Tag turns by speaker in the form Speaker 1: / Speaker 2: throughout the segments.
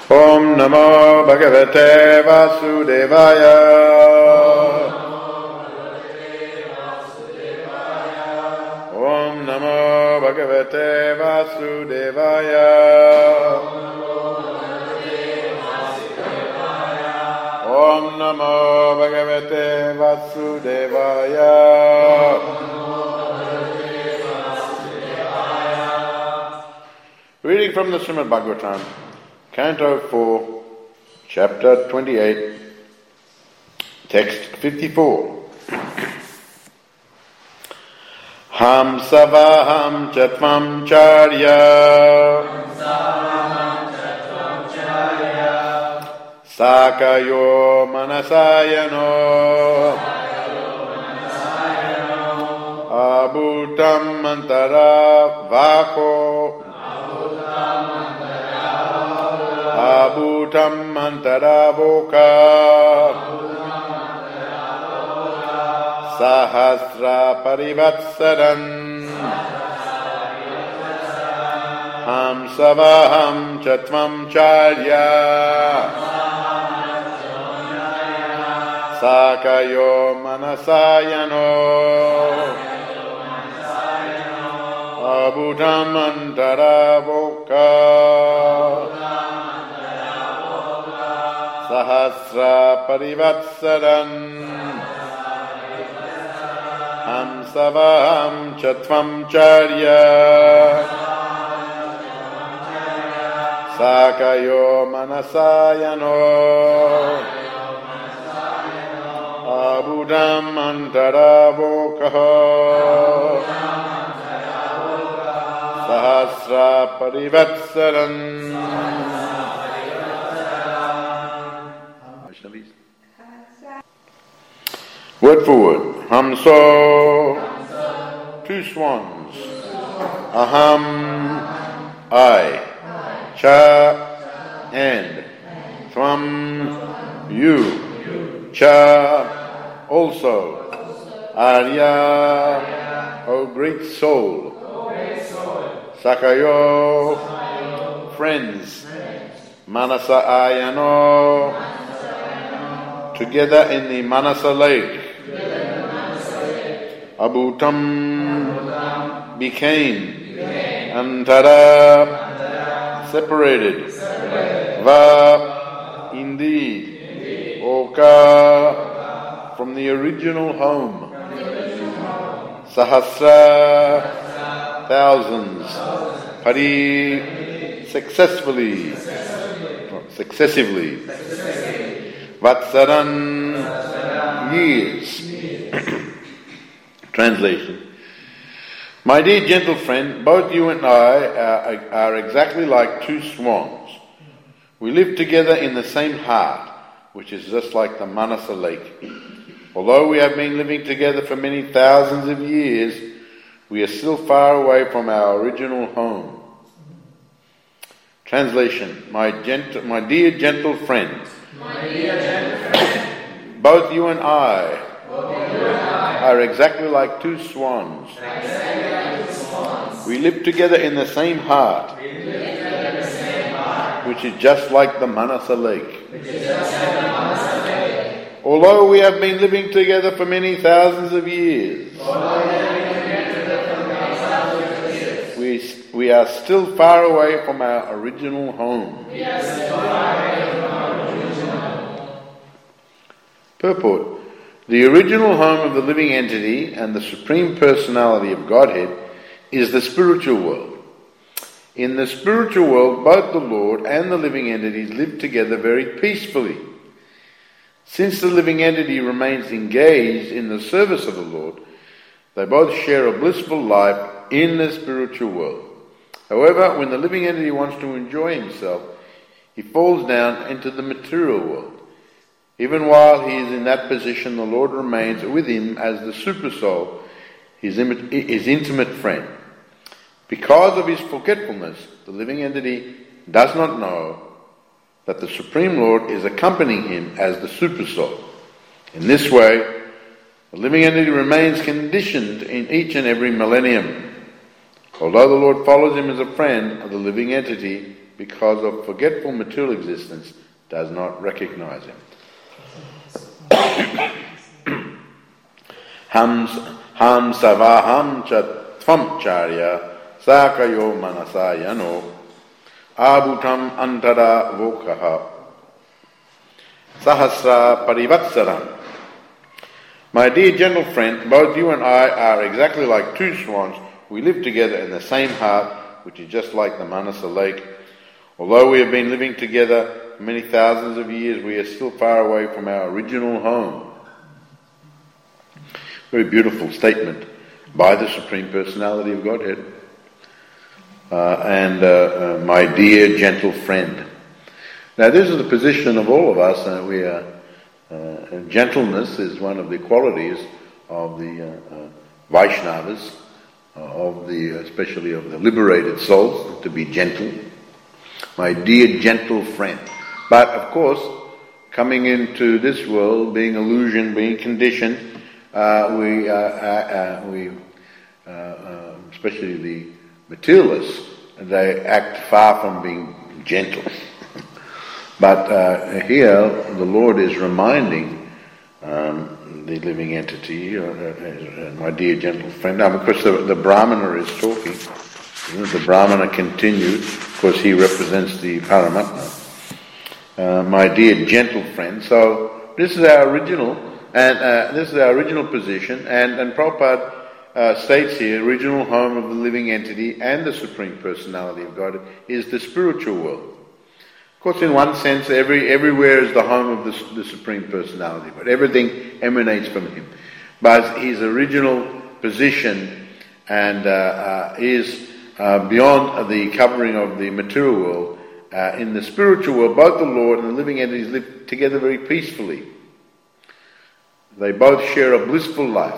Speaker 1: Om Namo Bhagavate Vasudevaya. Om Namo Bhagavate Vasudevaya. Om Namo Bhagavate Vasudevaya. Reading from the Srimad Bhagavatam, Canto 4, Chapter 28, Text 54. Ham savaham chatvam charya Sakayo manasayano Abhutam mantara vako Abhutam mantara voka Sahasra parivatsaran Ham savaham chatvam charya Sakayo manasayano Abhutam mantara voka Sahasra parivatsaran Ham savaham chatvam charya Sakayo manasayano Abhutam mantara vokaha Sahasra parivatsaran. Word for word. Hamso, two swans. Aham, I. Cha, and. Tvam, you. Cha, also. Arya, O great soul. Sakayo, friends. Manasa ayano, together in the Manasa lake. Abhutam, became. Antara, separated. Va, indeed. Oka, from the original home. Sahasra, thousands. Pari, successively. Vatsaran, years. Translation. My dear gentle friend, both you and I are exactly like two swans. We live together in the same heart, which is just like the Manasa lake. Although we have been living together for many thousands of years, we are still far away from our original home. Translation. My dear gentle friend, both you and I are exactly like two swans. We live together in the same heart, which is just like the Manasa lake. Although we have been living together for many thousands of years, we are still far away from our original home. Purport. The original home of the living entity and the Supreme Personality of Godhead is the spiritual world. In the spiritual world, both the Lord and the living entities live together very peacefully. Since the living entity remains engaged in the service of the Lord, they both share a blissful life in the spiritual world. However, when the living entity wants to enjoy himself, he falls down into the material world. Even while he is in that position, the Lord remains with him as the Supersoul, his intimate friend. Because of his forgetfulness, the living entity does not know that the Supreme Lord is accompanying him as the Supersoul. In this way, the living entity remains conditioned in each and every millennium. Although the Lord follows him as a friend, the living entity because of forgetful material existence, does not recognize him. Ham savaham cha tvam charya sakayo manasa yano abutam antara vokaha sahasra parivatsaram. My dear gentle friend, both you and I are exactly like two swans. We live together in the same heart, which is just like the Manasa lake. Although we have been living together for many thousands of years, we are still far away from our original home. Very beautiful statement by the Supreme Personality of Godhead. My dear gentle friend. Now this is the position of all of us. Gentleness is one of the qualities of the Vaishnavas, especially of the liberated souls, to be gentle. My dear gentle friend. But of course, coming into this world, being illusioned, being conditioned, especially the materialists, they act far from being gentle. But here, the Lord is reminding the living entity, my dear gentle friend. Now, of course, the Brahmana is talking. The Brahmana continued, of course, he represents the Paramatma. My dear gentle friend. So this is our original, position. And Prabhupada states here, original home of the living entity and the Supreme Personality of God is the spiritual world. Of course, in one sense, everywhere is the home of the Supreme Personality, but everything emanates from Him. But His original position and is beyond the covering of the material world. In the spiritual world, both the Lord and the living entities live together very peacefully. They both share a blissful life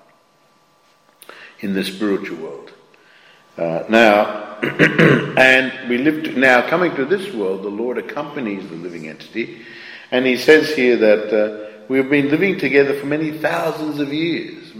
Speaker 1: in the spiritual world. And we live now coming to this world, the Lord accompanies the living entity, and He says here that we have been living together for many thousands of years,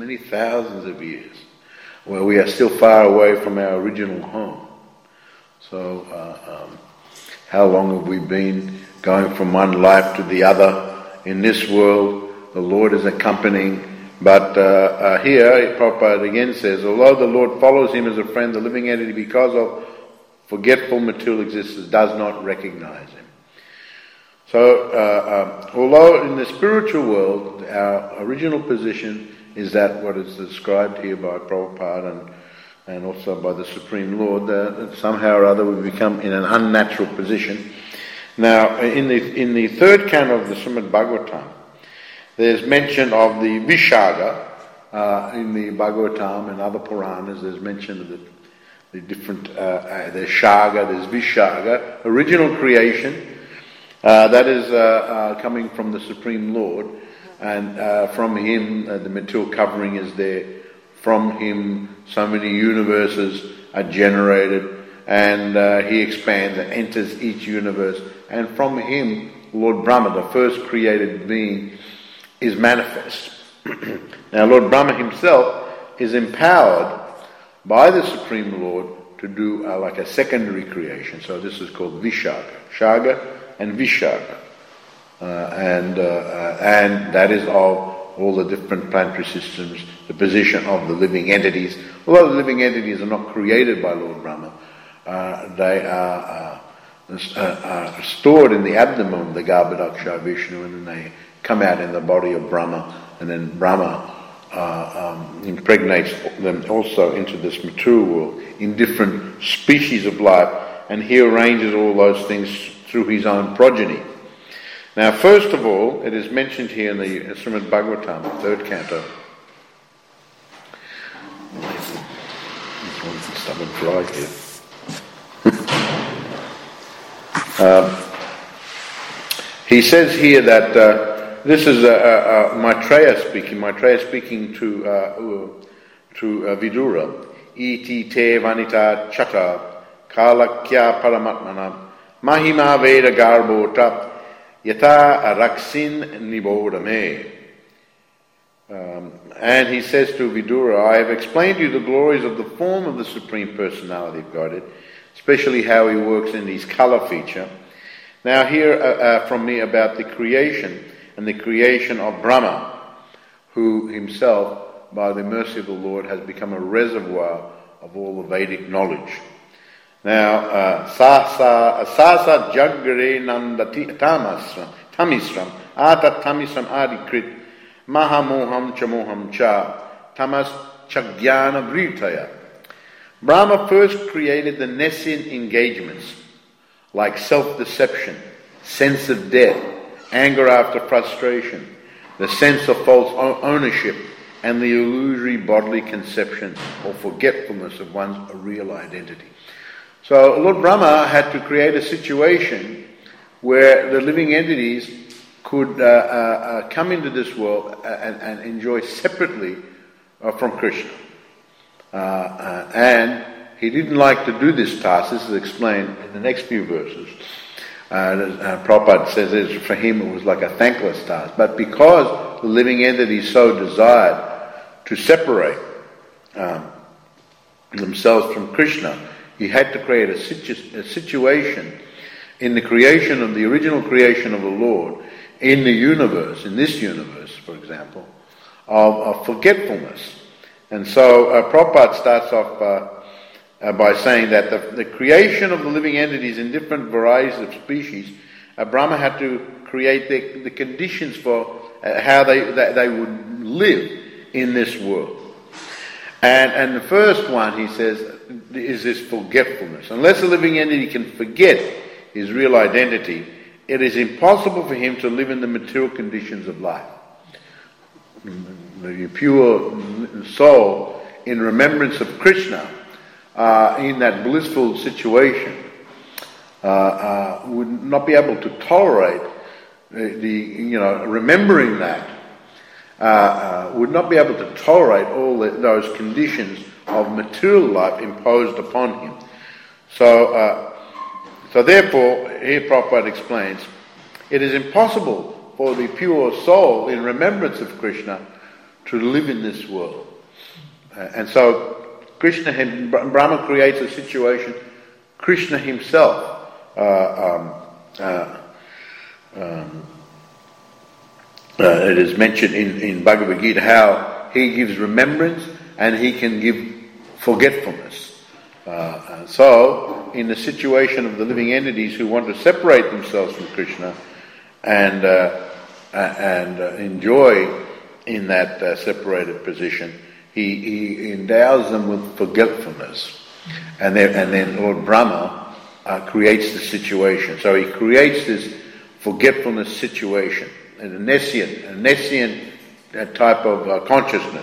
Speaker 1: where we are still far away from our original home. So, how long have we been going from one life to the other in this world? The Lord is accompanying. But here, Prabhupada again says, although the Lord follows him as a friend, the living entity, because of forgetful material existence, does not recognize him. So, although in the spiritual world, our original position is that what is described here by Prabhupada and also by the Supreme Lord, that somehow or other we become in an unnatural position. Now, in the third canto of the Srimad Bhagavatam, there's mention of the Vishaga in the Bhagavatam and other Puranas. There's mention of the different, there's Shaga, there's Vishaga, original creation, that is coming from the Supreme Lord, and from Him the material covering is there. From Him so many universes are generated, and He expands and enters each universe, and from Him Lord Brahma, the first created being, is manifest. Now Lord Brahma himself is empowered by the Supreme Lord to do like a secondary creation. So this is called Vishaga. Shaga and Vishaga. And that is of all the different planetary systems, the position of the living entities. Although the living entities are not created by Lord Brahma, they are stored in the abdomen of the Garbhodaksha Vishnu, and then they come out in the body of Brahma, and then Brahma impregnates them also into this material world in different species of life, and He arranges all those things through His own progeny. Now, first of all, it is mentioned here in the Srimad Bhagavatam, the third canto. This one's a stubborn fly here. He says here that this is Maitreya speaking to Vidura. Iti te vanita chata kalakya paramatmana mahima veda garbota yata araksin nibodame. And he says to Vidura, I have explained to you the glories of the form of the Supreme Personality of Godhead, especially how he works in his colour feature. Now hear from me about the creation and the creation of Brahma, who himself, by the mercy of the Lord, has become a reservoir of all the Vedic knowledge. Now, Sasa Jagare Nandati Tamisram Ata Tamisram Adikrit Mahamoham Chamoham Cha Tamas Chagyana Vritaya. Brahma first created the Nessian engagements, like self-deception, sense of death, anger after frustration, the sense of false ownership, and the illusory bodily conception or forgetfulness of one's real identity. So Lord Brahma had to create a situation where the living entities could come into this world and enjoy separately from Krishna. And he didn't like to do this task. This is explained in the next few verses. Prabhupada says that for him it was like a thankless task. But because the living entity so desired to separate themselves from Krishna, he had to create a situation in the creation of the original creation of the Lord, in the universe, in this universe, for example, of forgetfulness. And so Prabhupada starts off by saying that the creation of the living entities in different varieties of species, Brahma had to create the conditions for how they would live in this world. And the first one, he says, is this forgetfulness. Unless a living entity can forget his real identity, it is impossible for him to live in the material conditions of life. The pure soul, in remembrance of Krishna, in that blissful situation, would not be able to tolerate remembering that, would not be able to tolerate all those conditions of material life imposed upon him. So therefore, here Prabhupada explains, it is impossible for the pure soul, in remembrance of Krishna, to live in this world. And so Brahma creates a situation. Krishna himself it is mentioned in Bhagavad Gita how he gives remembrance and he can give forgetfulness. So in the situation of the living entities who want to separate themselves from Krishna and enjoy in that separated position, he endows them with forgetfulness, and then Lord Brahma creates the situation. So he creates this forgetfulness situation, a Nessian type of consciousness.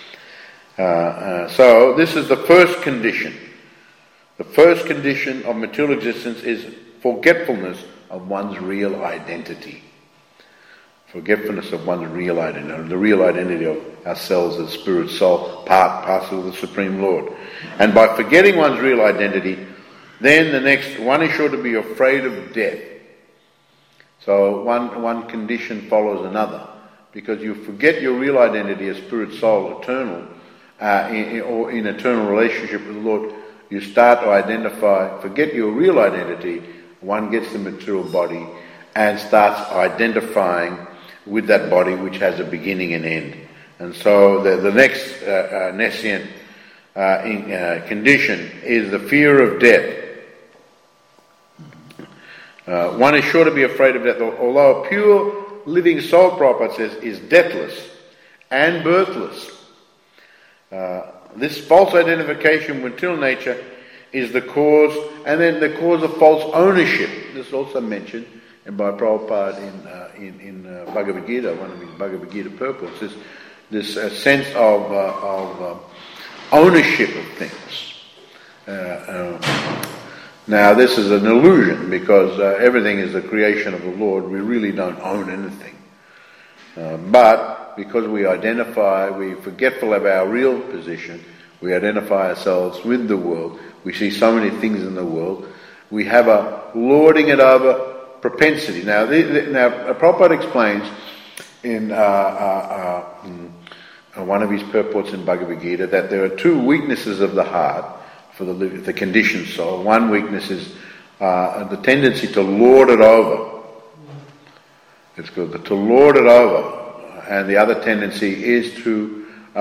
Speaker 1: So this is the first condition. The first condition of material existence is forgetfulness of one's real identity. Forgetfulness of one's real identity, the real identity of ourselves as spirit, soul, parcel of the Supreme Lord. And by forgetting one's real identity, then the next one is sure to be afraid of death. So one condition follows another, because you forget your real identity as spirit, soul, eternal, or in eternal relationship with the Lord. You start to forget your real identity. One gets the material body and starts identifying with that body which has a beginning and end. And so the next Nessian condition is the fear of death. One is sure to be afraid of death, although a pure living soul, Prabhupada says, is deathless and birthless. This false identification with material nature is the cause, and then the cause of false ownership. This is also mentioned by Prabhupada in Bhagavad Gita, one of his Bhagavad Gita purports, this sense of ownership of things. Now this is an illusion, because everything is the creation of the Lord. We really don't own anything. But because we're forgetful of our real position, we identify ourselves with the world, we see so many things in the world, we have a lording it over propensity. Now Prabhupada explains in one of his purports in Bhagavad Gita that there are two weaknesses of the heart. for the conditioned soul. One weakness is the tendency to lord it over. It's good to lord it over, and the other tendency is to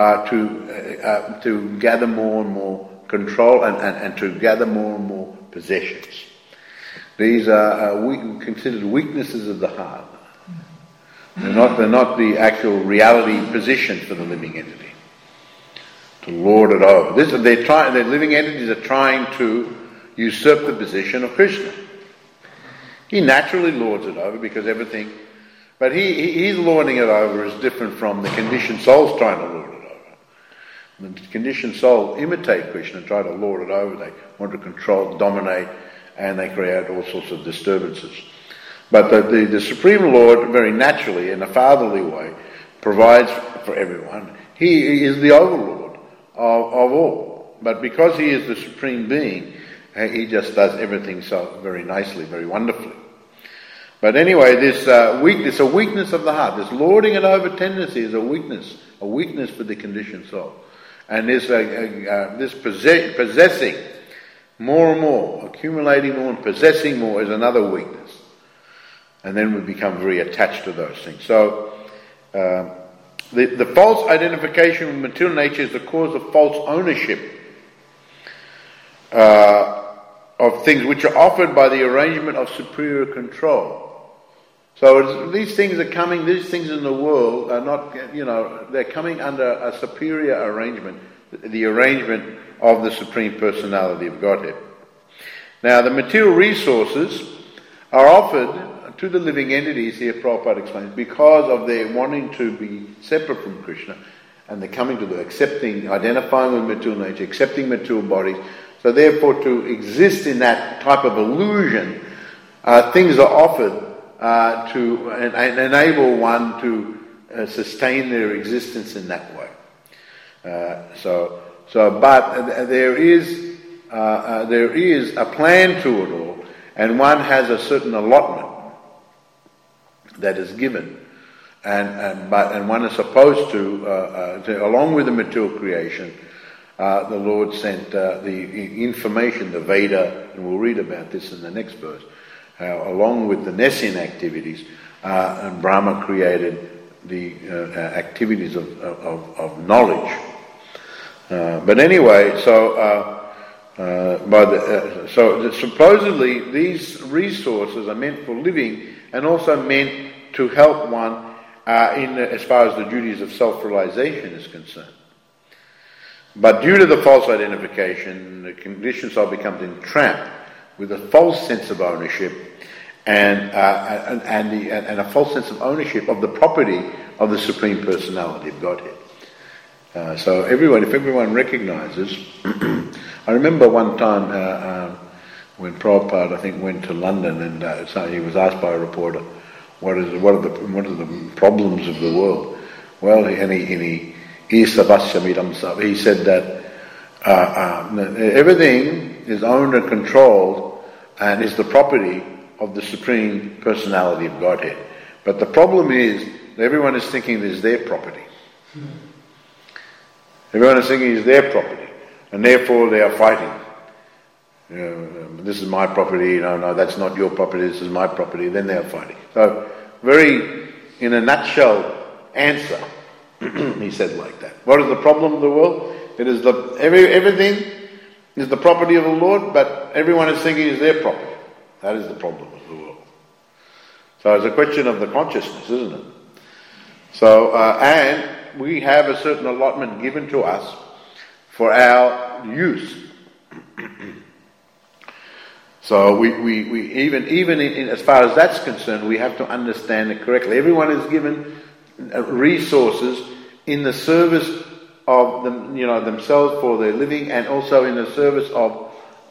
Speaker 1: gather more and more control and to gather more and more possessions. These are considered weaknesses of the heart. They're not the actual reality position for the living entity. To lord it over. The living entities are trying to usurp the position of Krishna. He naturally lords it over because everything, but he's lording it over is different from the conditioned souls trying to lord it over. The conditioned souls imitate Krishna and try to lord it over. They want to control, dominate, and they create all sorts of disturbances. But the Supreme Lord, very naturally, in a fatherly way, provides for everyone. He is the overlord of all. But because he is the Supreme Being, he just does everything so very nicely, very wonderfully. But anyway, this weakness, a weakness of the heart, this lording it over tendency is a weakness for the conditioned soul. And this possessing more and more, accumulating more and possessing more is another weakness. And then we become very attached to those things. So, the false identification with material nature is the cause of false ownership of things which are offered by the arrangement of superior control. So these things in the world are not, they're coming under a superior arrangement, the arrangement of the Supreme Personality of Godhead. Now, the material resources are offered to the living entities, here Prabhupada explains, because of their wanting to be separate from Krishna, and they're coming to identifying with material nature, accepting material bodies. So therefore, to exist in that type of illusion, things are offered to enable one to sustain their existence in that way. But there is a plan to it all, and one has a certain allotment that is given, and one is supposed to along with the material creation, the Lord sent the information, the Veda, and we'll read about this in the next verse. Along with the Nessian activities, and Brahma created the activities of knowledge. But anyway, so supposedly these resources are meant for living and also meant to help one as far as the duties of self-realization is concerned. But due to the false identification, the conditioned soul becomes entrapped with a false sense of ownership and a false sense of ownership of the property of the Supreme Personality of Godhead. So if everyone recognizes, I remember one time when Prabhupada, I think, went to London, and so he was asked by a reporter, what are the problems of the world? Well, he said that everything is owned and controlled and is the property of the Supreme Personality of Godhead. But the problem is that everyone is thinking it is their property. Everyone is thinking it is their property, and therefore they are fighting. This is my property, no, that's not your property, this is my property, then they are fighting. So, very, in a nutshell, answer, he said like that. What is the problem of the world? It is everything is the property of the Lord, but everyone is thinking it's their property. That is the problem of the world. So it's a question of the consciousness, isn't it? So, and we have a certain allotment given to us for our use. So we even in, as far as that's concerned, we have to understand it correctly. Everyone is given resources in the service of them, themselves for their living, and also in the service of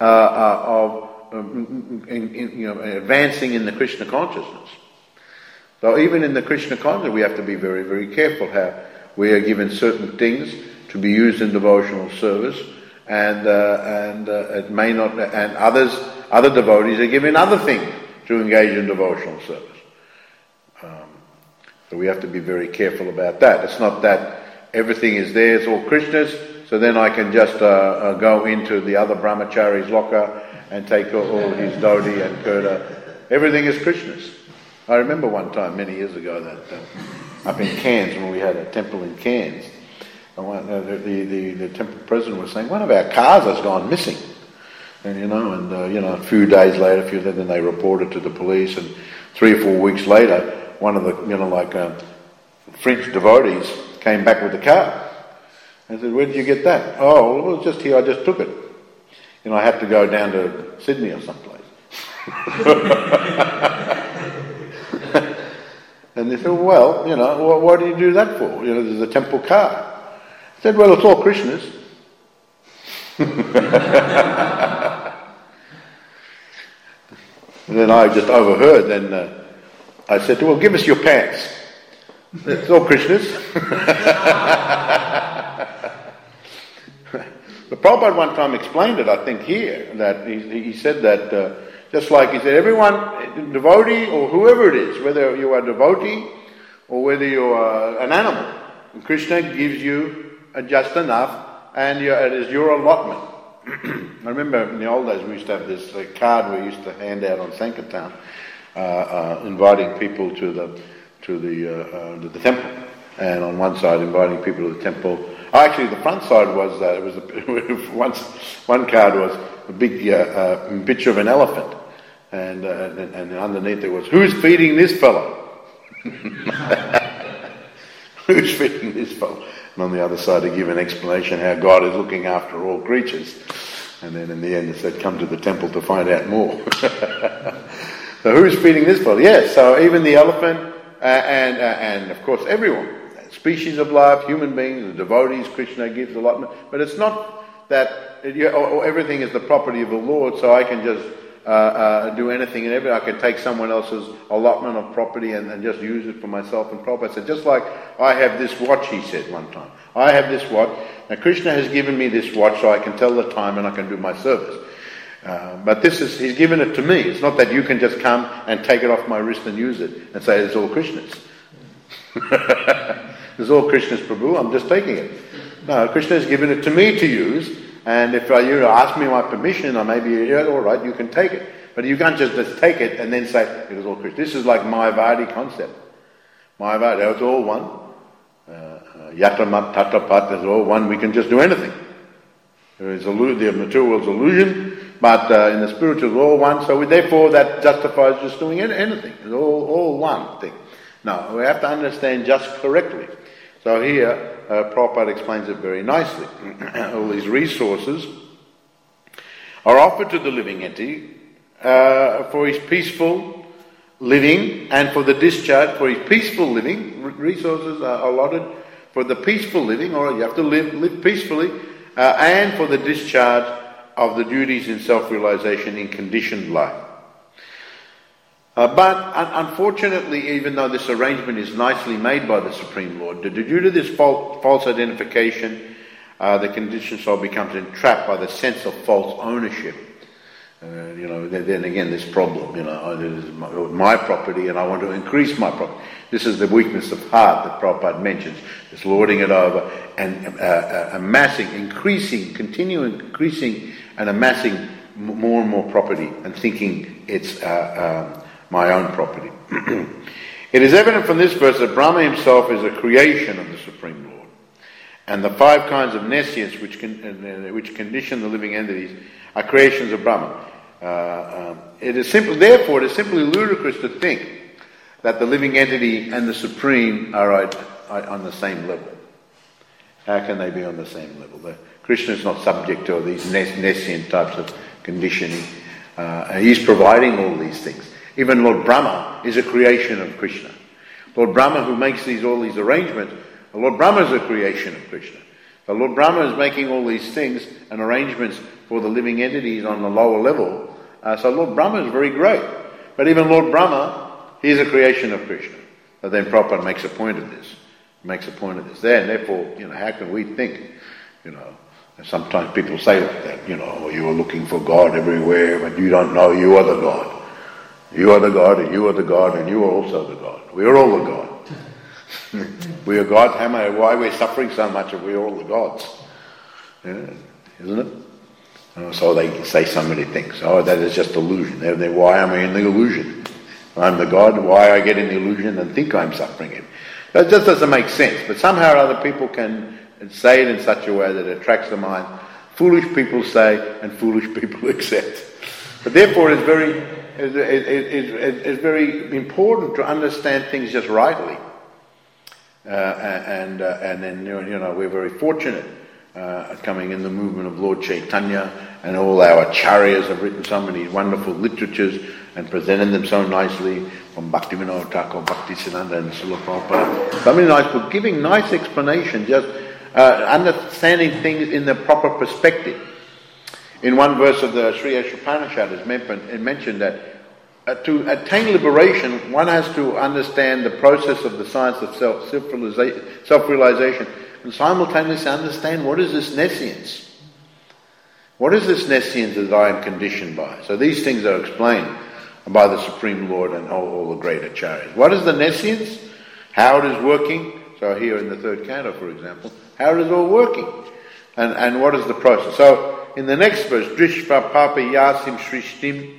Speaker 1: advancing in the Krishna consciousness. So even in the Krishna consciousness, we have to be very, very careful how we are given certain things to be used in devotional service, and it may not, and other devotees are given other things to engage in devotional service. So we have to be very careful about that. It's not that everything is there, it's all Krishna's, so then I can just go into the other brahmachari's locker and take all his dhoti and kurta. Everything is Krishna's. I remember one time many years ago that up in Cairns, when we had a temple in Cairns, the temple president was saying, one of our cars has gone missing. And a few days later, then they reported to the police, and 3 or 4 weeks later, one of the, French devotees came back with the car. I said, where did you get that? Oh, well, it was just here, I just took it. I had to go down to Sydney or someplace. And they said, well, what do you do that for? There's a temple car. I said, well, it's all Krishna's. And then I just overheard, I said, well, give us your pants. It's all Krishna's. The Prabhupada one time explained it, I think here, that he said that, just like he said, everyone, devotee or whoever it is, whether you are a devotee or whether you are an animal, Krishna gives you just enough, and it is your allotment. I remember in the old days we used to have this card we used to hand out on Sankirtan, inviting people to the temple, and on one side inviting people to the temple. Actually, the front side was one card was a big picture of an elephant, and underneath there was, who's feeding this fellow? Who's feeding this fellow? And on the other side they give an explanation how God is looking after all creatures. And then in the end it said, come to the temple to find out more. So who's feeding this fellow? Yes, so even the elephant and of course everyone. Species of life, human beings, the devotees, Krishna gives allotment. But it's not that everything is the property of the Lord, so I can just do anything and everything. I can take someone else's allotment of property and just use it for myself and Prabhupada said, just like I have this watch, he said one time. I have this watch. Now Krishna has given me this watch so I can tell the time and I can do my service. But he's given it to me. It's not that you can just come and take it off my wrist and use it and say it's all Krishna's. It's all Krishna's, Prabhu, I'm just taking it. No, Krishna has given it to me to use, and if you ask me my permission, or maybe, all right, you can take it. But you can't just take it and then say, it is all Krishna. This is like Mayavadi concept. Mayavadi, it's all one. Yatamat, Tatapat is all one. We can just do anything. There is the material world's illusion, but in the spiritual it's all one. So therefore that justifies just doing anything. It's all one thing. Now, we have to understand just correctly. So here, Prabhupada explains it very nicely. All these resources are offered to the living entity for his peaceful living and for the discharge, for his peaceful living. Resources are allotted for the peaceful living, or you have to live peacefully, and for the discharge of the duties in self-realization in conditioned life. But unfortunately, even though this arrangement is nicely made by the Supreme Lord, due to this false identification, the conditioned soul becomes entrapped by the sense of false ownership. Then again, this problem, it is my property and I want to increase my property. This is the weakness of heart that Prabhupada mentions. It's lording it over and amassing, continuing increasing and amassing more and more property and thinking it's my own property. It is evident from this verse that Brahma himself is a creation of the Supreme Lord. And the 5 kinds of nescience which condition the living entities are creations of Brahma. Therefore, it is simply ludicrous to think that the living entity and the Supreme are on the same level. How can they be on the same level? Krishna is not subject to these nescient types of conditioning. He's providing all these things. Even Lord Brahma is a creation of Krishna. Lord Brahma, who makes all these arrangements, Lord Brahma is a creation of Krishna. So Lord Brahma is making all these things and arrangements for the living entities on the lower level. So Lord Brahma is very great. But even Lord Brahma, he is a creation of Krishna. So then Prabhupada makes a point of this. There, and therefore, how can we think, sometimes people say like that, you are looking for God everywhere, but you don't know you are the God. You are the God, and you are the God, and you are also the God. We are all the God. We are God. Why we're suffering so much if we are all the gods? Yeah, isn't it? So they say so many things. Oh, that is just illusion. Why am I in the illusion? I'm the God. Why I get in the illusion and think I'm suffering it? That just doesn't make sense. But somehow other people can say it in such a way that it attracts the mind. Foolish people say and foolish people accept. But therefore it's very important to understand things just rightly. And then, we're very fortunate coming in the movement of Lord Chaitanya, and all our acharyas have written so many wonderful literatures and presented them so nicely, from Bhaktivinoda Thakur, Bhaktisiddhanta and Srila Prabhupada. So many nice books, giving nice explanation, just understanding things in the proper perspective. In one verse of the Sri Upanishad it mentioned that to attain liberation, one has to understand the process of the science of self-realization, and simultaneously understand what is this nescience. What is this nescience that I am conditioned by? So these things are explained by the Supreme Lord and all the great acharyas. What is the nescience? How it is working? So here in the third canto, for example, how it is all working, and what is the process? So in the next verse, Drishva Papa Yasim Shrishtim,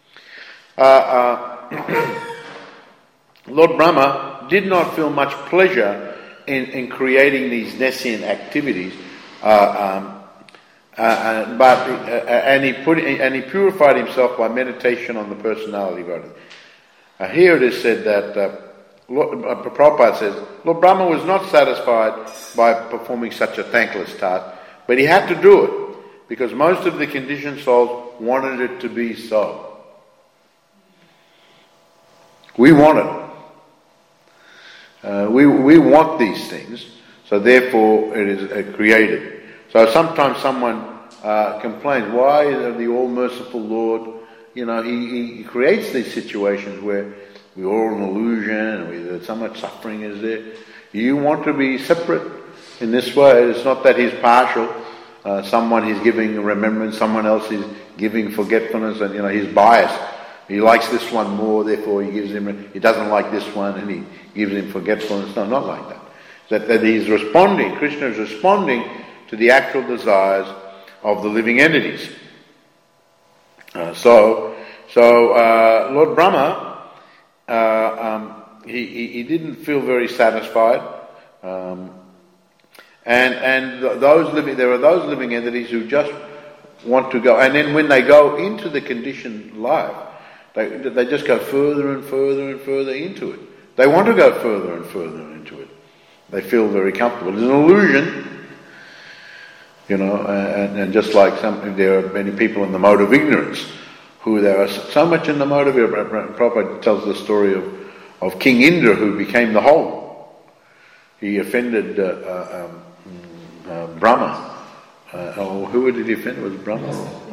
Speaker 1: Lord Brahma did not feel much pleasure in creating these nescient activities, and he purified himself by meditation on the personality of God. Here it is said that Prabhupada says, Lord Brahma was not satisfied by performing such a thankless task, but he had to do it because most of the conditioned souls wanted it to be so. We want it. We want these things, so therefore it is created. So sometimes someone complains, why the all-merciful Lord, he creates these situations where we're all in illusion and so much suffering is there. You want to be separate in this way. It's not that he's partial. Someone he's giving remembrance, someone else is giving forgetfulness, and he's biased. He likes this one more, therefore he doesn't like this one and he gives him forgetfulness. No, not like that. That he's responding, Krishna is responding to the actual desires of the living entities. So Lord Brahma, he didn't feel very satisfied, and there are those living entities who just want to go, and then when they go into the conditioned life, they just go further and further and further into it. They want to go further and further into it. They feel very comfortable. It's an illusion, and just like there are many people in the mode of ignorance who there are so much in the mode of ignorance. Prabhupada tells the story of King Indra who became the whole. He offended Brahma. Who did he offend? It was Brahma?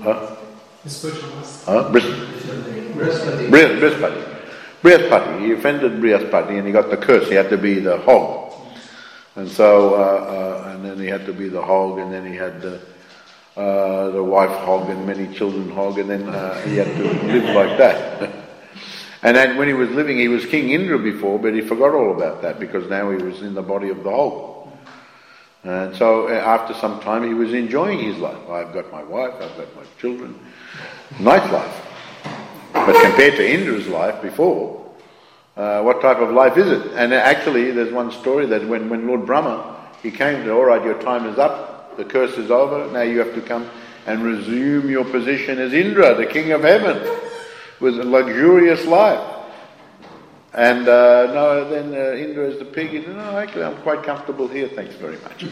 Speaker 1: Brihaspati. He offended Brihaspati and he got the curse. He had to be the hog. And so, and then he had to be the hog, and then he had the wife hog and many children hog, and then he had to live like that. And then when he was living, he was King Indra before, but he forgot all about that because now he was in the body of the hog. And so after some time he was enjoying his life. I've got my wife, I've got my children. Nice life. But compared to Indra's life before, what type of life is it? And actually there's one story that when Lord Brahma, he came to, all right, your time is up, the curse is over, now you have to come and resume your position as Indra, the king of heaven, with a luxurious life. And then Indra is the pig. He said, no, actually I'm quite comfortable here, thanks very much.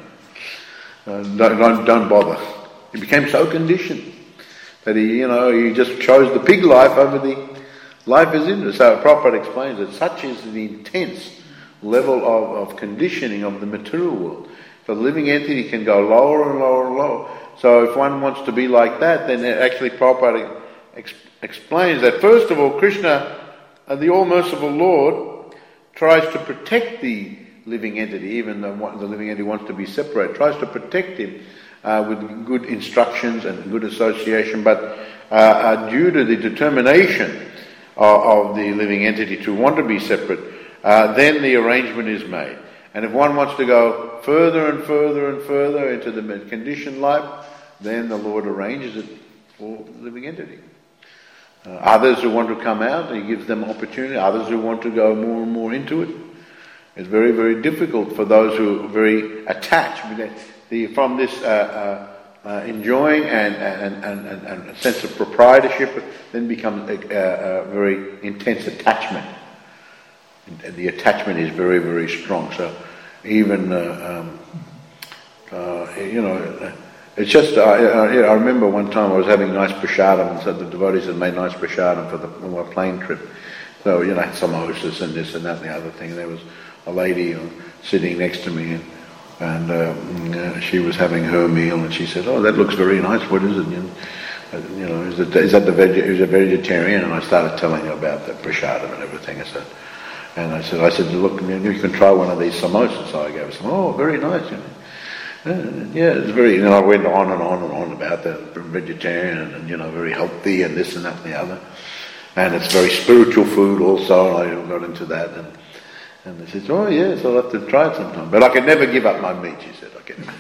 Speaker 1: Don't bother. He became so conditioned that he just chose the pig life over the life as Indra. So Prabhupada explains that such is the intense level of conditioning of the material world. The living entity can go lower and lower and lower. So if one wants to be like that, then actually Prabhupada explains that first of all, Krishna, the all-merciful Lord, tries to protect the living entity, even though the living entity wants to be separated, tries to protect him with good instructions and good association, but due to the determination of the living entity to want to be separate, then the arrangement is made. And if one wants to go further and further and further into the conditioned life, then the Lord arranges it for the living entity. Others who want to come out, He gives them opportunity. Others who want to go more and more into it. It's very, very difficult for those who are very attached from this enjoying and a sense of proprietorship. Then becomes a very intense attachment. And the attachment is very, very strong. So even it's just. I remember one time I was having nice prasadam, and so the devotees had made nice prasadam for my plane trip. So samosas and this and that and the other thing. There was a lady sitting next to me, and she was having her meal, and she said, "Oh, that looks very nice. What is it? Is that is a vegetarian?" And I started telling her about the prasadam and everything. I said, "Look, you can try one of these samosas." So I gave her some. Oh, very nice. Yeah, it's very. I went on and on and on about the vegetarian and very healthy and this and that and the other, and it's very spiritual food also. And I got into that, and they said, "Oh yes, I'll have to try it sometime." But I could never give up my meat. She said,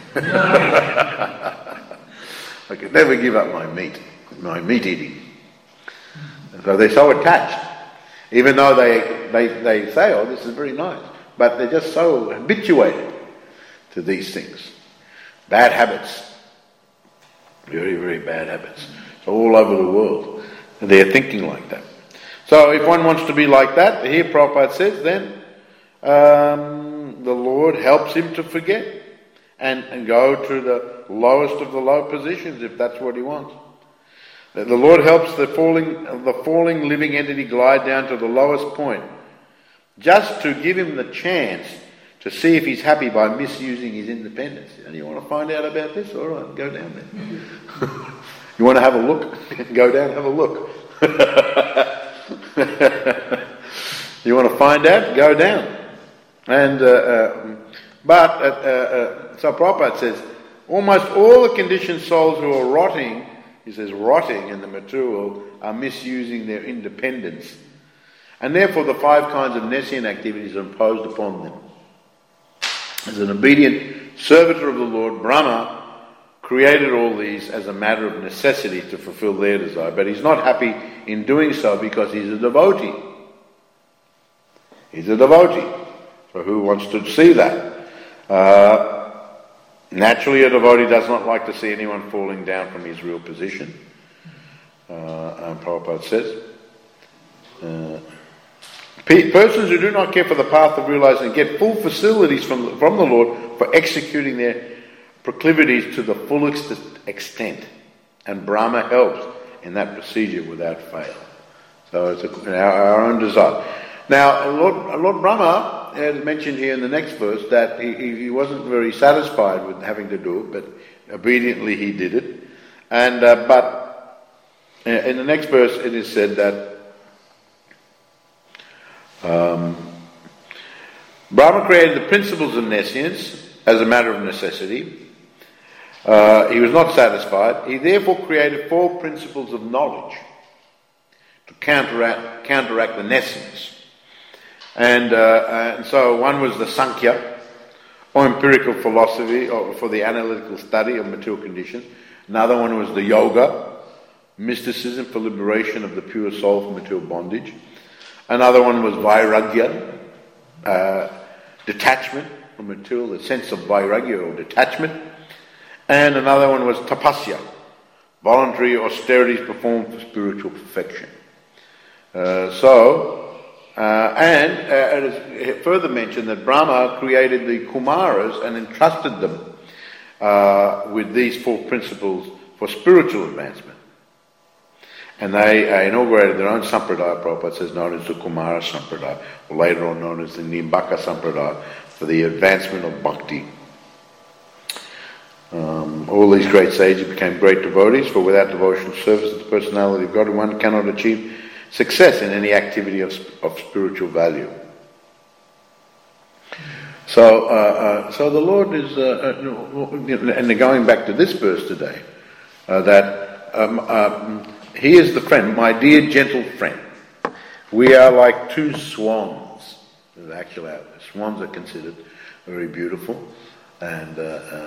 Speaker 1: I could never give up my meat eating. And so they're so attached, even though they say, "Oh, this is very nice," but they're just so habituated to these things. Bad habits. Very, very bad habits. So all over the world, they're thinking like that. So if one wants to be like that, here Prabhupada says, then the Lord helps him to forget and go to the lowest of the low positions, if that's what he wants. The Lord helps the falling living entity glide down to the lowest point, just to give him the chance to see if he's happy by misusing his independence. And you want to find out about this? All right, go down there. You want to have a look? Go down and have a look. You want to find out? Go down. And so Prabhupada says, almost all the conditioned souls who are rotting, he says rotting in the material world, are misusing their independence. And therefore the 5 kinds of nescient activities are imposed upon them. As an obedient servitor of the Lord, Brahma created all these as a matter of necessity to fulfill their desire. But he's not happy in doing so because he's a devotee. He's a devotee. So who wants to see that? Naturally, a devotee does not like to see anyone falling down from his real position. And Prabhupada says, persons who do not care for the path of realizing get full facilities from the Lord for executing their proclivities to the fullest extent. And Brahma helps in that procedure without fail. So it's our own desire. Now, Lord Brahma has mentioned here in the next verse that he wasn't very satisfied with having to do it, but obediently he did it. And but in the next verse it is said that Brahma created the principles of nescience as a matter of necessity. He was not satisfied. He therefore created 4 principles of knowledge to counteract the nescience. And so one was the Sankhya, or empirical philosophy, or for the analytical study of material conditions. Another one was the Yoga, mysticism for liberation of the pure soul from material bondage. Another one was Vairagya, detachment from material, the sense of Vairagya or detachment. And another one was Tapasya, voluntary austerities performed for spiritual perfection. It is further mentioned that Brahma created the Kumaras and entrusted them with these 4 principles for spiritual advancement. And they inaugurated their own sampradaya, Prabhupada says, known as the Kumara Sampradaya, or later on known as the Nimbaka Sampradaya, for the advancement of bhakti. All these great sages became great devotees, for without devotional service to the personality of God, one cannot achieve success in any activity of spiritual value. So the Lord is, and going back to this verse today, that He is the friend, my dear gentle friend. We are like 2 swans Actually, swans are considered very beautiful, and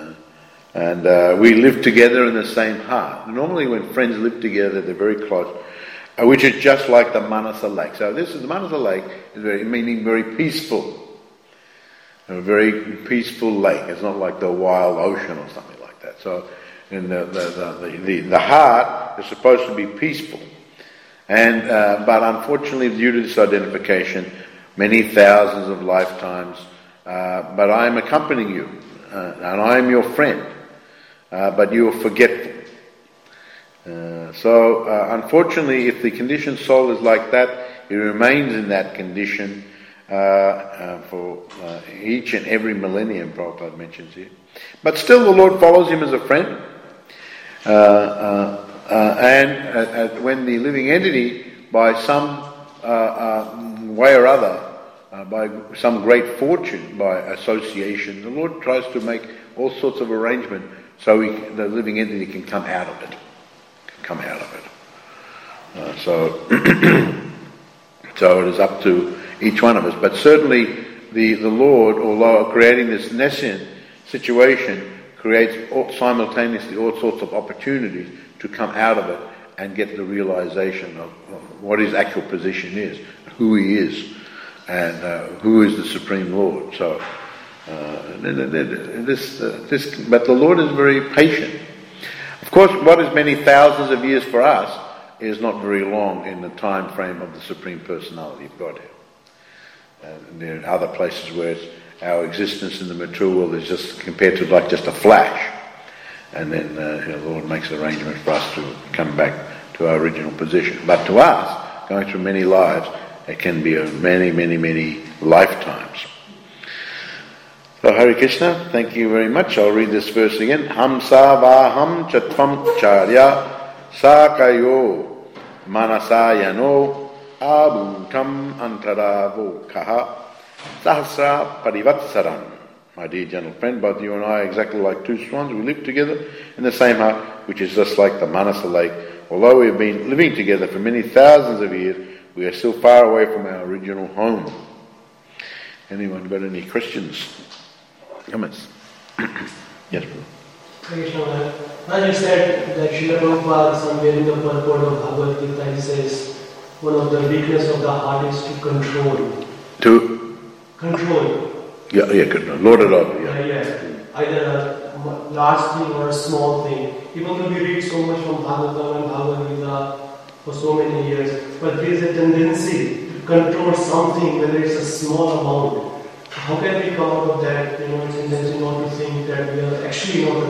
Speaker 1: we live together in the same heart. Normally, when friends live together, they're very close, which is just like the Manasa Lake. So the Manasa Lake is meaning very peaceful. A very peaceful lake. It's not like the wild ocean or something like that. So, in the heart is supposed to be peaceful, and but unfortunately, due to this identification, many thousands of lifetimes. But I am accompanying you, and I am your friend. But you are forgetful. So, unfortunately, if the conditioned soul is like that, it remains in that condition for each and every millennium, Prabhupada mentions here. But still the Lord follows him as a friend. And when the living entity, by some way or other, by some great fortune, by association, the Lord tries to make all sorts of arrangement so the living entity can come out of it. So it is up to each one of us. But certainly the Lord, although creating this nescient situation, creates simultaneously all sorts of opportunities to come out of it and get the realization of what his actual position is, who he is, and who is the Supreme Lord. So, but the Lord is very patient. Of course, what is many thousands of years for us is not very long in the time frame of the Supreme Personality of Godhead. And there are other places where our existence in the material world is just compared to like just a flash, and then the Lord makes arrangement for us to come back to our original position. But to us, going through many lives, it can be many, many, many lifetimes. So Hare Krishna, thank you very much. I'll read this verse again. Hamsa vaham chatvam charya sakayo manasayano abuntam antaravo kaha sahasra parivatsaram. My dear gentle friend, both you and I are exactly like two swans. We live together in the same heart, which is just like the Manasa Lake. Although we've been living together for many thousands of years, we are still far away from our original home. Anyone got any questions? Comments? Yes, bro.
Speaker 2: Krishna, as you said that Srila Prabhupada somewhere in the purport of Bhagavad Gita, he says one of the weakness of the heart is to control.
Speaker 1: To?
Speaker 2: Control.
Speaker 1: Yeah, control. Lord it over, yeah.
Speaker 2: Either a large thing or a small thing. Even though we read so much from Bhagavatam and Bhagavad Gita for so many years, but there is a tendency to control something, whether it's a small amount. How can we come out of that? It's intention not to think that we are actually not a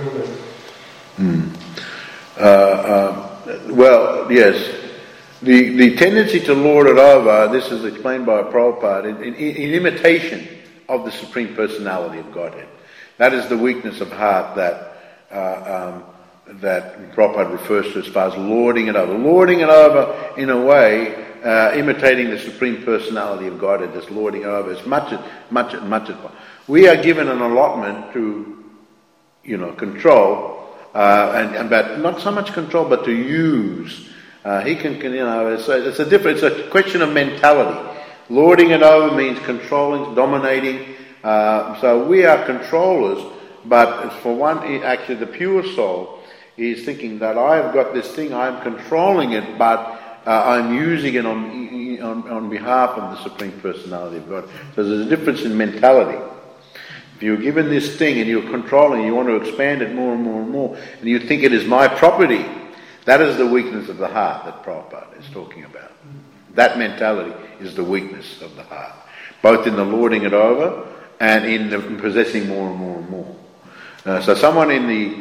Speaker 2: controller.
Speaker 1: Well, yes. The tendency to lord it over, this is explained by Prabhupada, in imitation of the Supreme Personality of Godhead. That is the weakness of heart that Prabhupada refers to as far as lording it over. Lording it over in a way, imitating the Supreme Personality of Godhead, just lording it over as much as possible. We are given an allotment to, control, but not so much control, but to use. It's a question of mentality. Lording it over means controlling, dominating. So we are controllers, but for one, actually the pure soul is thinking that I've got this thing, I'm controlling it, but I'm using it on behalf of the Supreme Personality of God. So there's a difference in mentality. If you're given this thing and you're controlling, you want to expand it more and more and more, and you think it is my property, that is the weakness of the heart that Prabhupada is talking about. That mentality is the weakness of the heart, both in the lording it over and in the possessing more and more and more. So someone in the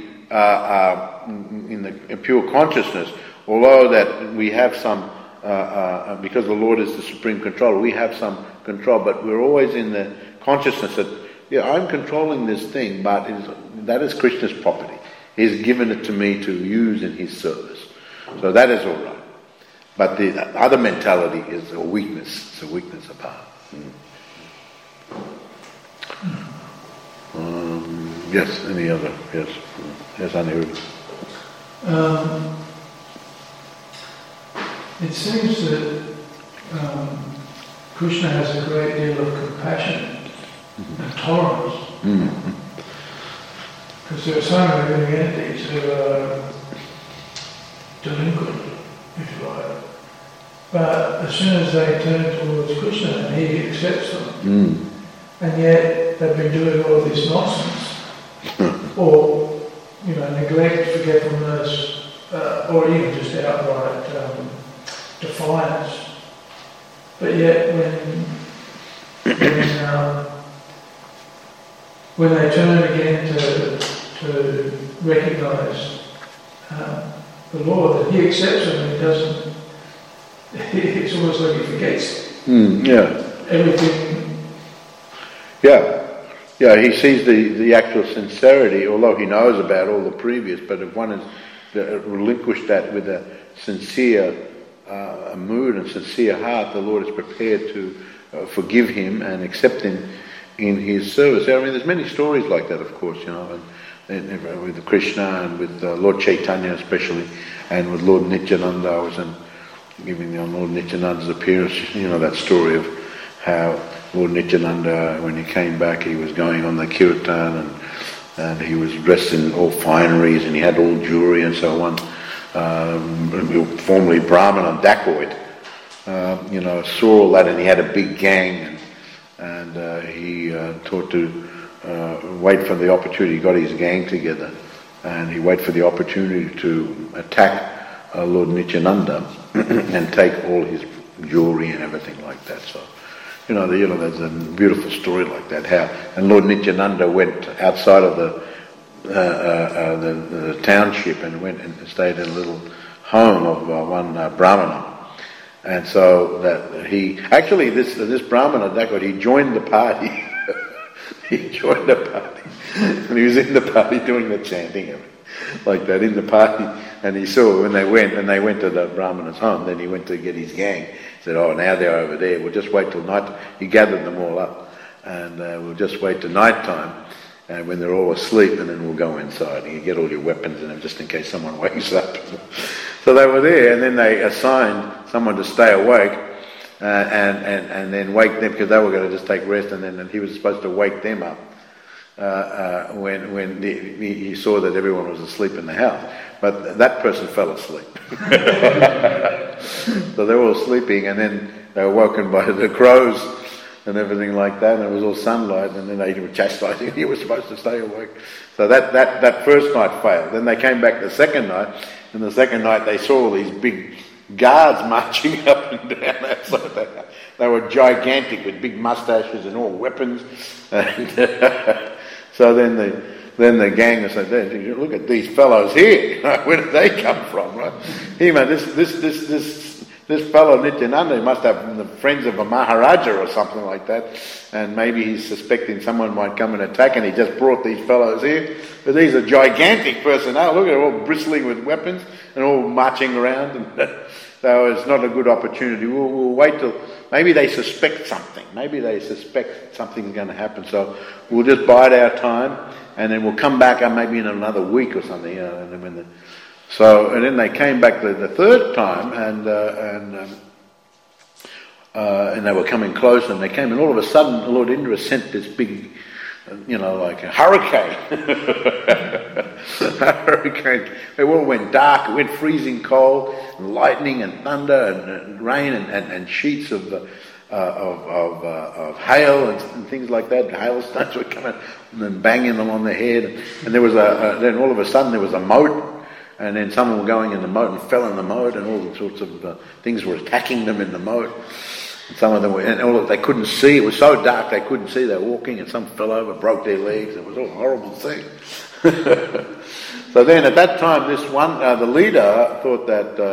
Speaker 1: pure consciousness, although that we have some, because the Lord is the supreme controller, we have some control, but we're always in the consciousness that, I'm controlling this thing, but that is Krishna's property. He's given it to me to use in his service. So that is all right. But the other mentality is a weakness. It's a weakness of heart. Yes, any other? Yes. Yes, Anirudh.
Speaker 3: It seems that Krishna has a great deal of compassion and tolerance. Because there are so many living entities who are delinquent, if you like. But as soon as they turn towards Krishna, he accepts them. And yet they've been doing all of this nonsense, or neglect, forgetfulness, or even just outright defiance. But yet when they turn again to recognise the Lord, that he accepts them, and he doesn't. It's almost like he forgets everything.
Speaker 1: Yeah, he sees the actual sincerity, although he knows about all the previous, but if one has relinquished that with a sincere mood and sincere heart, the Lord is prepared to forgive him and accept him in his service. I mean, there's many stories like that, of course, and with Krishna and with Lord Chaitanya especially, and with Lord Nityananda. I was giving Lord Nityananda's appearance, that story of how Lord Nityananda, when he came back, he was going on the kirtan and he was dressed in all fineries and he had all jewelry and so on. Formerly Brahmana, dacoit, saw all that, and he had a big gang, and he thought to wait for the opportunity. He got his gang together and he waited for the opportunity to attack Lord Nityananda and take all his jewelry and everything like that. So, there's a beautiful story like that. And Lord Nityananda went outside of the township and went and stayed in a little home of one Brahmana. And so that this Brahmana, he joined the party. He joined the party, and he was in the party doing the chanting like that in the party. And he saw when they went to the Brahmana's home, then he went to get his gang. He said, "Oh, now they're over there. We'll just wait till night." He gathered them all up, and we'll just wait till night time, and when they're all asleep, and then we'll go inside. And you get all your weapons in them just in case someone wakes up. So they were there, and then they assigned someone to stay awake and then wake them, because they were going to just take rest, and then he was supposed to wake them up when he saw that everyone was asleep in the house. But that person fell asleep. So they were all sleeping, and then they were woken by the crows and everything like that, and it was all sunlight, and then they were chastising. He was supposed to stay awake. So that first night failed. Then they came back the second night, and the second night they saw all these big guards marching up and down outside the house. They were gigantic with big mustaches and all weapons. And so then the gang said, "Look at these fellows here. Where did they come from?" Right? He man, this fellow Nityananda must have the friends of a Maharaja or something like that, and maybe he's suspecting someone might come and attack, and he just brought these fellows here. But these are gigantic personnel. Look, they're all bristling with weapons and all marching around, and so it's not a good opportunity. We'll wait till maybe they suspect something. Maybe they suspect something's going to happen. So we'll just bide our time, and then we'll come back maybe in another week or something. And then they came back the third time, and they were coming close, and they came, and all of a sudden Lord Indra sent this big, like a hurricane. Hurricane. It all went dark. It went freezing cold, and lightning and thunder and rain and sheets of hail and things like that. Hailstones were coming and then banging them on the head. And there was then all of a sudden there was a moat. And then someone were going in the moat and fell in the moat, and all sorts of things were attacking them in the moat. And some of them were, they couldn't see. It was so dark they couldn't see. They were walking, and some fell over, broke their legs. It was all a horrible thing. So then, at that time, this one, the leader thought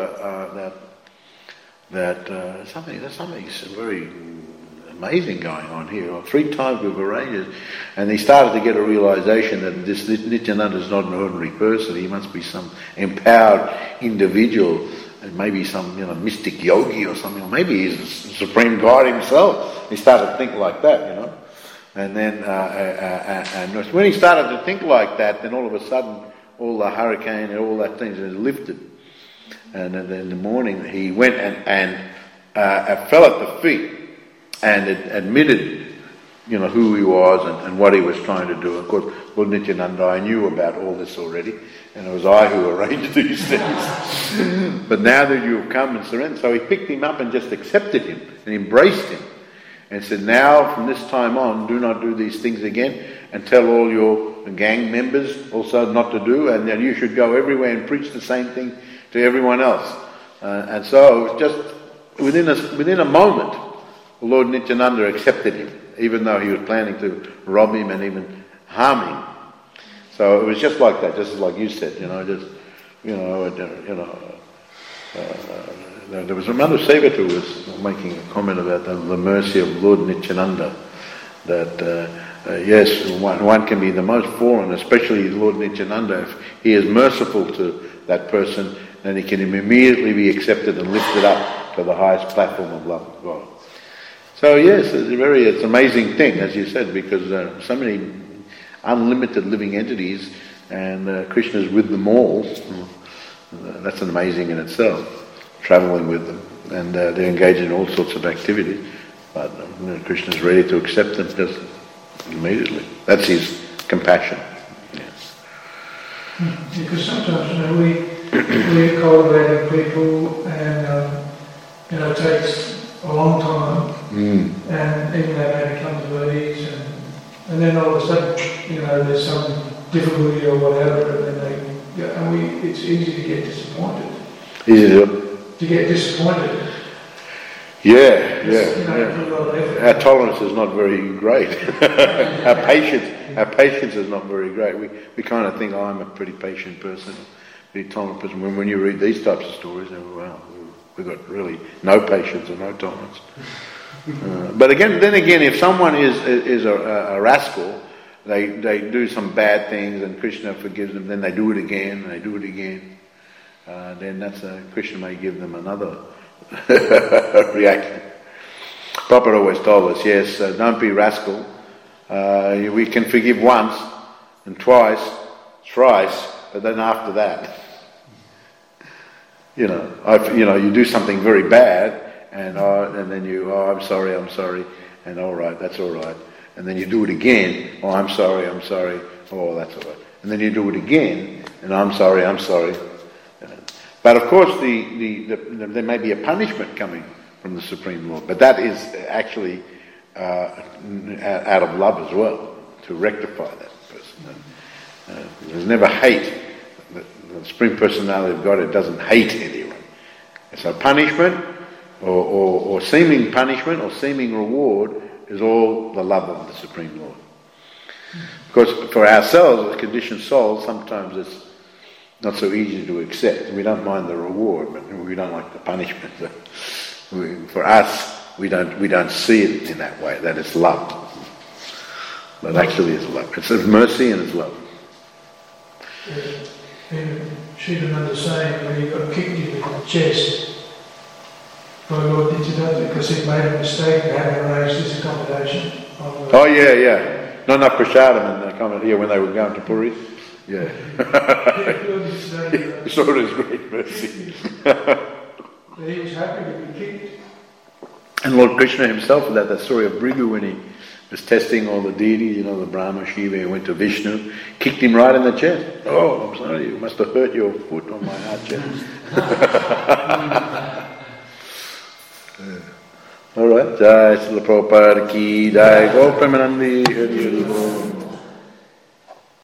Speaker 1: that something very amazing going on here. 3 times we've arranged it, and he started to get a realization that this Nityananda is not an ordinary person. He must be some empowered individual, and maybe some mystic yogi or something. Or maybe he's the supreme God himself. He started to think like that, And then, and when he started to think like that, then all of a sudden, all the hurricane and all that things lifted. And then in the morning, he went and fell at the feet and admitted, who he was and what he was trying to do. Of course, Lord Nityananda, I knew about all this already, and it was I who arranged these things. But now that you have come and surrendered, so he picked him up and just accepted him and embraced him and said, now from this time on, do not do these things again, and tell all your gang members also not to do, and then you should go everywhere and preach the same thing to everyone else. And so it was just within a moment, Lord Nityananda accepted him, even though he was planning to rob him and even harm him. So it was just like that, just like you said, there was another Sevak who was making a comment about the mercy of Lord Nityananda, that yes, one can be the most fallen, especially Lord Nityananda. If he is merciful to that person, then he can immediately be accepted and lifted up to the highest platform of love of God. So yes, it's an amazing thing, as you said, because so many unlimited living entities, and Krishna is with them all. That's amazing in itself, travelling with them, and they're engaged in all sorts of activities. But Krishna is ready to accept them just immediately. That's his compassion. Yes.
Speaker 3: Because sometimes we cultivate people, and it takes a long time, and even they may become devotees, and then all of a sudden, there's some difficulty or whatever, and then it's easy to get disappointed. To get disappointed.
Speaker 1: Yeah. Our tolerance is not very great. Our patience is not very great. We kind of think, I'm a pretty patient person, pretty tolerant person. When you read these types of stories, wow, we've got really no patience or no tolerance. But then again, if someone is a rascal, they do some bad things and Krishna forgives them, then they do it again, and they do it again. Then that's Krishna may give them another reaction. Prabhupada always told us, yes, don't be rascal. We can forgive once and twice, thrice, but then after that, you do something very bad, and then you, I'm sorry, and all right, that's all right, and then you do it again. I'm sorry, oh, that's all right, and then you do it again, and I'm sorry. But of course, there may be a punishment coming from the Supreme Lord, but that is actually out of love as well, to rectify that person. There's never hate. The Supreme Personality of God, it doesn't hate anyone. So punishment, or seeming punishment, or seeming reward, is all the love of the Supreme Lord. Because for ourselves, as conditioned souls, sometimes it's not so easy to accept. We don't mind the reward, but we don't like the punishment. For us, we don't see it in that way, that it's love. But actually it's love. It's mercy and it's love.
Speaker 3: In Shivananda saying, when he got kicked in the chest by Lord Nityananda because he made a mistake and hadn't arranged his accommodation.
Speaker 1: Oh yeah. Not enough prasadam in the when they were going to Puri. Yeah. He saw it as great mercy.
Speaker 3: He was happy to be kicked.
Speaker 1: And Lord Krishna himself, that story of Bhrigu, when he was testing all the deities, the Brahma, Shiva, he went to Vishnu, kicked him right in the chest. Oh, I'm sorry, you must have hurt your foot on my heart chest. All right, Jai Srila Prabhupada ki Jai, Go Premanandi Hari Hari Bol.